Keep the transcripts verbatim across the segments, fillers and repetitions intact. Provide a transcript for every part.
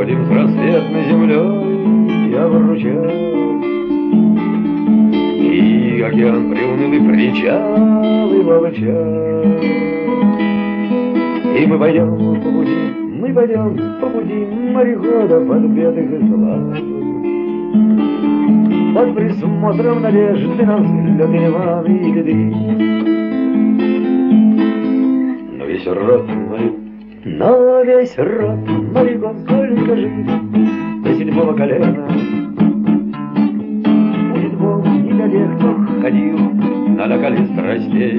Ходим с рассветной землей обручать, и океан приунылый причалы молчат. И мы пойдем по пути, мы пойдем по пути мореходов подбитых и слабых. Под присмотром надежды на взлет и ливаны и льды. Но весь род моряков, но весь род моряков сколько жить до седьмого колена. Будет Бог не для тех, кто ходил на накале страстей.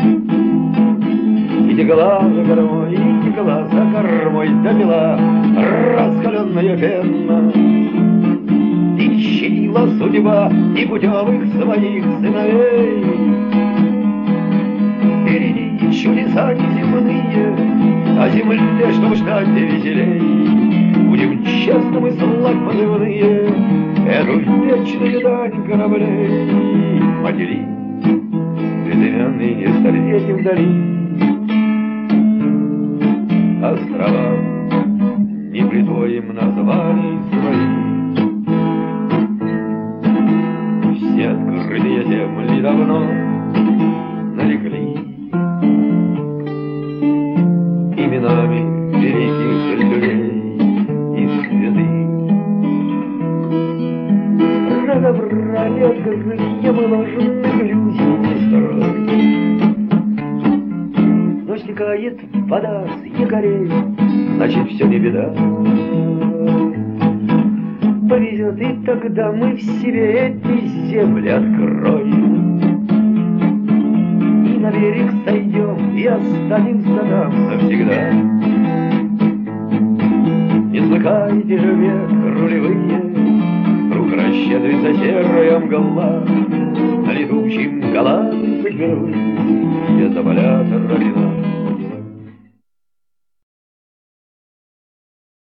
И текла за кормой, и текла за кормой допила раскаленная пена. И щадила судьба непутевых своих сыновей. Впереди чудеса неземные, а земле, чтобы ждать веселей. Будем честно мы слать позывные эту вечную дань кораблей. Матери, безымянные не столетия вдали, острова не присвоим названий своих. Все открытые земли давно нарекли именами великих людей и святых. Разобрали открытые мы ложных людей строй. Но стекает вода с якорей, значит все не беда. Повезет, и тогда мы в себе эти земли откроем. И на берег сойдем, и останемся там навсегда. Не смыкайте же век рулевые, вдруг расщедрится серая мгла. На летучем голландцы герои, где заболят равина.